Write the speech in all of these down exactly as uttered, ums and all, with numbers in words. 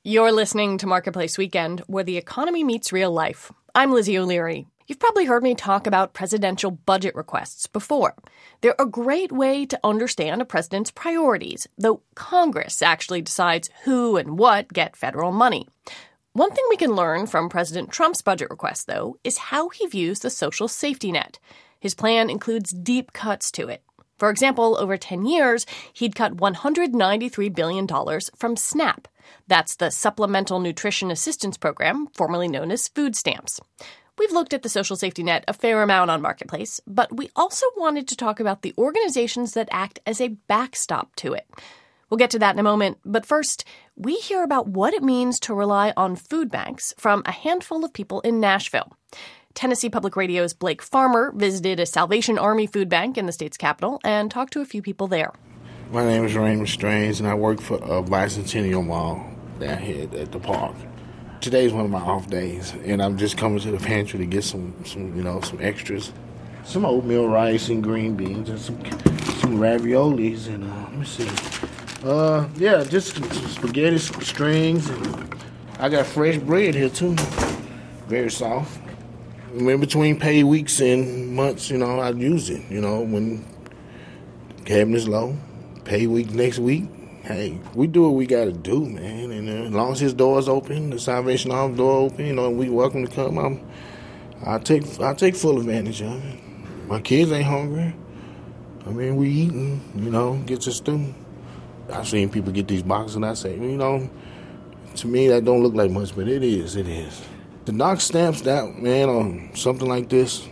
You're listening to Marketplace Weekend, where the economy meets real life. I'm Lizzie O'Leary. You've probably heard me talk about presidential budget requests before. They're a great way to understand a president's priorities, though Congress actually decides who and what get federal money. One thing we can learn from President Trump's budget request, though, is how he views the social safety net. His plan includes deep cuts to it. For example, over ten years, he'd cut one hundred ninety-three billion dollars from SNAP. That's the Supplemental Nutrition Assistance Program, formerly known as food stamps. We've looked at the social safety net a fair amount on Marketplace, but we also wanted to talk about the organizations that act as a backstop to it. We'll get to that in a moment, but first, we hear about what it means to rely on food banks from a handful of people in Nashville. Tennessee Public Radio's Blake Farmer visited a Salvation Army food bank in the state's capital and talked to a few people there. My name is Raymond Strange, and I work for uh, Bicentennial Mall down here at the park. Today's one of my off days, and I'm just coming to the pantry to get some, some, you know, some extras. Some oatmeal rice and green beans and some some raviolis and, uh, let me see. Uh, yeah, just some spaghetti strings. And I got fresh bread here, too. Very soft. In between pay weeks and months, you know, I use it, you know, when cabinet's low. Pay week next week, hey, we do what we got to do, man. And uh, as long as his door's open, the Salvation Army door open, you know, and we welcome to come, I'm, I take I take full advantage of it. My kids ain't hungry. I mean, we eating, you know, gets us through. I've seen people get these boxes, and I say, you know, to me that don't look like much, but it is, it is. To knock stamps down, man, on something like this,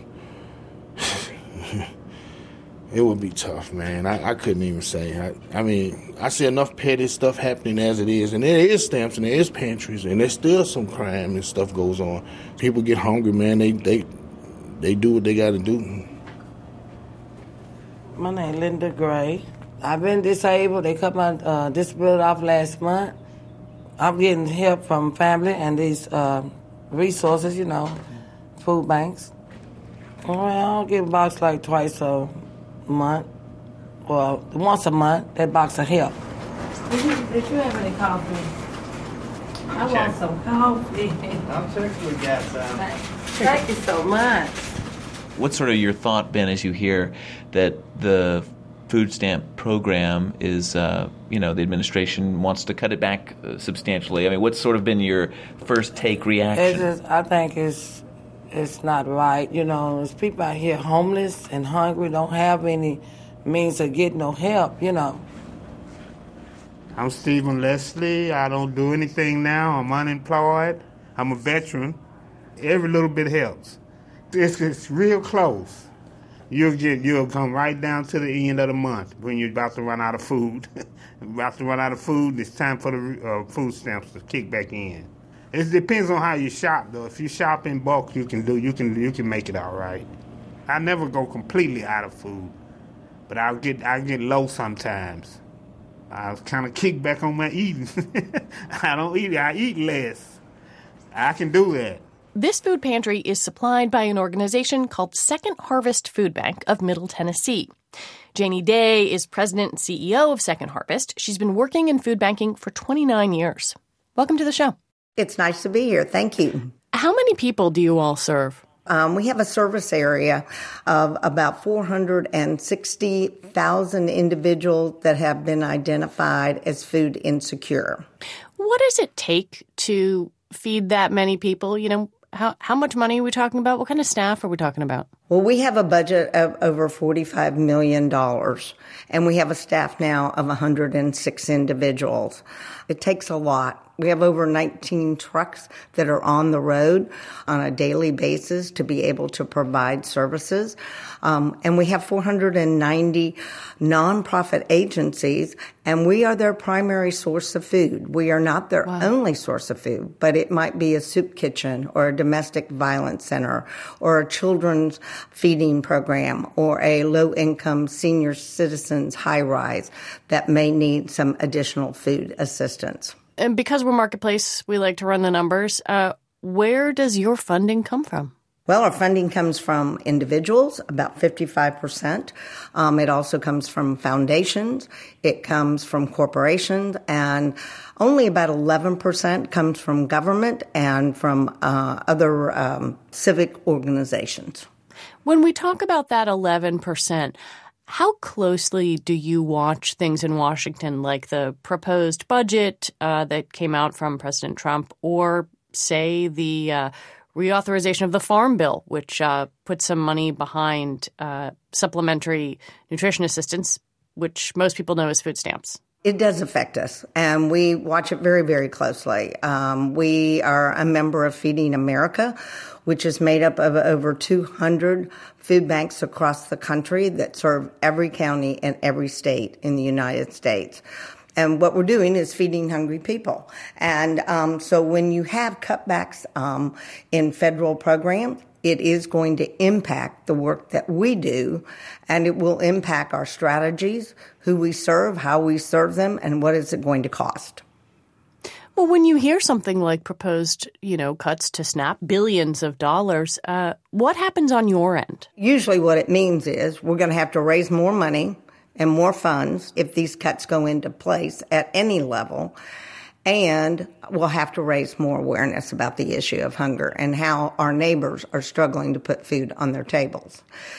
it would be tough, man. I, I couldn't even say. I, I mean, I see enough petty stuff happening as it is, and there is stamps and there is pantries, and there's still some crime and stuff goes on. People get hungry, man. They they they do what they got to do. My name is Linda Gray. I've been disabled. They cut my uh, disability off last month. I'm getting help from family and these uh, resources, you know, food banks. Well, I'll get a box like twice a month, well, once a month, that box of help. Did you, did you have any coffee? I check. want some coffee. I'll check we got some. Thank you so much. What's sort of your thought, Ben, as you hear that the food stamp program is, uh, you know, the administration wants to cut it back uh, substantially? I mean, what's sort of been your first take reaction? It's just, I think it's it's not right. You know, there's people out here homeless and hungry, don't have any means of getting no help, you know. I'm Stephen Leslie. I don't do anything now. I'm unemployed. I'm a veteran. Every little bit helps. It's, it's real close. You'll get, you'll come right down to the end of the month when you're about to run out of food. about to run out of food, it's time for the uh, food stamps to kick back in. It depends on how you shop, though. If you shop in bulk, you can do, you can, you can make it all right. I never go completely out of food, but I'll get, I get low sometimes. I kind of kick back on my eating. I don't eat, I eat less. I can do that. This food pantry is supplied by an organization called Second Harvest Food Bank of Middle Tennessee. Janie Day is president and C E O of Second Harvest. She's been working in food banking for twenty-nine years. Welcome to the show. It's nice to be here. Thank you. How many people do you all serve? Um, we have a service area of about four hundred sixty thousand individuals that have been identified as food insecure. What does it take to feed that many people? You know, how how much money are we talking about? What kind of staff are we talking about? Well, we have a budget of over forty-five million dollars, and we have a staff now of one hundred six individuals. It takes a lot. We have over nineteen trucks that are on the road on a daily basis to be able to provide services. Um, and we have four hundred ninety nonprofit agencies, and we are their primary source of food. We are not their wow. only source of food, but it might be a soup kitchen or a domestic violence center or a children's feeding program or a low-income senior citizens high-rise that may need some additional food assistance. And because we're Marketplace, we like to run the numbers. Uh, where does your funding come from? Well, our funding comes from individuals, about fifty-five percent. Um, it also comes from foundations. It comes from corporations, and only about eleven percent comes from government and from uh, other um, civic organizations. When we talk about that eleven percent, how closely do you watch things in Washington, like the proposed budget uh, that came out from President Trump, or, say, the uh, reauthorization of the Farm Bill, which uh, put some money behind uh, supplementary nutrition assistance, which most people know as food stamps? It does affect us, and we watch it very, very closely. Um, we are a member of Feeding America, which is made up of over two hundred food banks across the country that serve every county and every state in the United States. And what we're doing is feeding hungry people. And um, so when you have cutbacks um, in federal programs, it is going to impact the work that we do, and it will impact our strategies, who we serve, how we serve them, and what is it going to cost. Well, when you hear something like proposed, you know, cuts to SNAP, billions of dollars, uh, what happens on your end? Usually what it means is we're going to have to raise more money and more funds if these cuts go into place at any level. And we'll have to raise more awareness about the issue of hunger and how our neighbors are struggling to put food on their tables.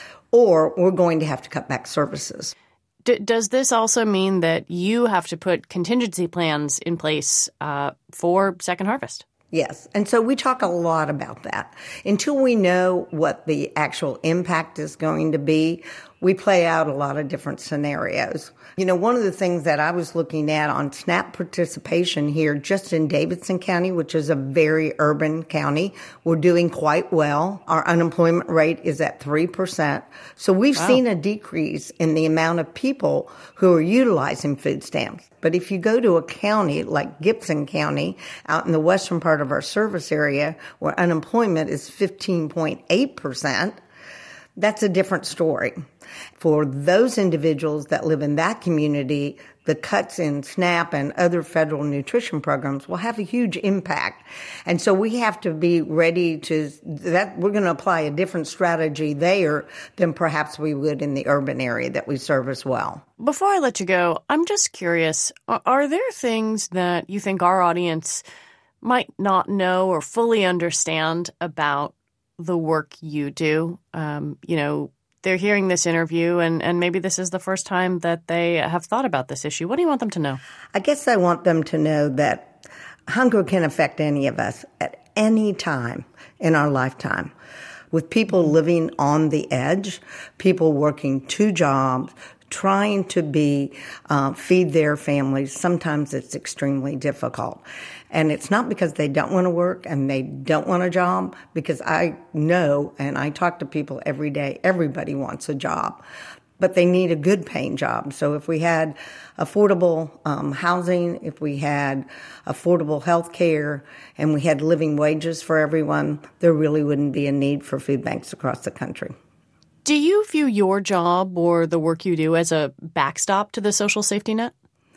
Or we're going to have to cut back services. D- does this also mean that you have to put contingency plans in place uh, for Second Harvest? Yes. And so we talk a lot about that. Until we know what the actual impact is going to be, we play out a lot of different scenarios. You know, one of the things that I was looking at on SNAP participation here just in Davidson County, which is a very urban county, we're doing quite well. Our unemployment rate is at three percent. So we've wow. seen a decrease in the amount of people who are utilizing food stamps. But if you go to a county like Gibson County, out in the western part of our service area, where unemployment is fifteen point eight percent, that's a different story. For those individuals that live in that community, the cuts in SNAP and other federal nutrition programs will have a huge impact. And so we have to be ready to, that we're going to apply a different strategy there than perhaps we would in the urban area that we serve as well. Before I let you go, I'm just curious, are there things that you think our audience might not know or fully understand about the work you do? Um, you know, they're hearing this interview, and, and maybe this is the first time that they have thought about this issue. What do you want them to know? I guess I want them to know that hunger can affect any of us at any time in our lifetime. With people living on the edge, people working two jobs, trying to be, uh, feed their families, sometimes it's extremely difficult. And it's not because they don't want to work and they don't want a job, because I know, and I talk to people every day, everybody wants a job, but they need a good paying job. So if we had affordable um, housing, if we had affordable health care, and we had living wages for everyone, there really wouldn't be a need for food banks across the country. Do you view your job or the work you do as a backstop to the social safety net?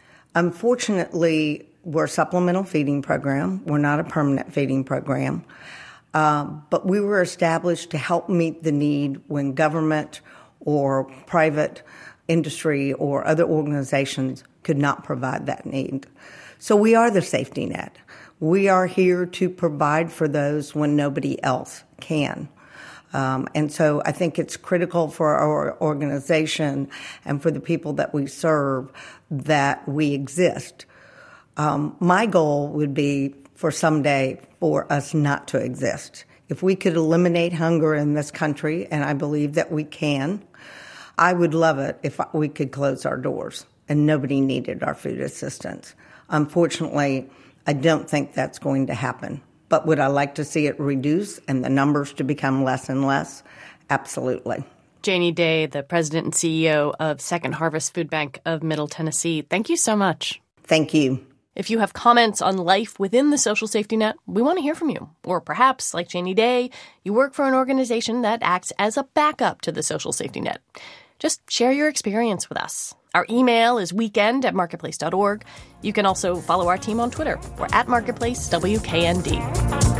Unfortunately, we're a supplemental feeding program. We're not a permanent feeding program. Uh, but we were established to help meet the need when government or private industry or other organizations could not provide that need. So we are the safety net. We are here to provide for those when nobody else can. Um, and so I think it's critical for our organization and for the people that we serve that we exist. Um, my goal would be for someday for us not to exist. If we could eliminate hunger in this country, and I believe that we can, I would love it if we could close our doors and nobody needed our food assistance. Unfortunately, I don't think that's going to happen. But would I like to see it reduce and the numbers to become less and less? Absolutely. Janie Day, the president and C E O of Second Harvest Food Bank of Middle Tennessee. Thank you so much. Thank you. If you have comments on life within the social safety net, we want to hear from you. Or perhaps, like Janie Day, you work for an organization that acts as a backup to the social safety net. Just share your experience with us. Our email is weekend at marketplace dot org. You can also follow our team on Twitter. We're at Marketplace W K N D.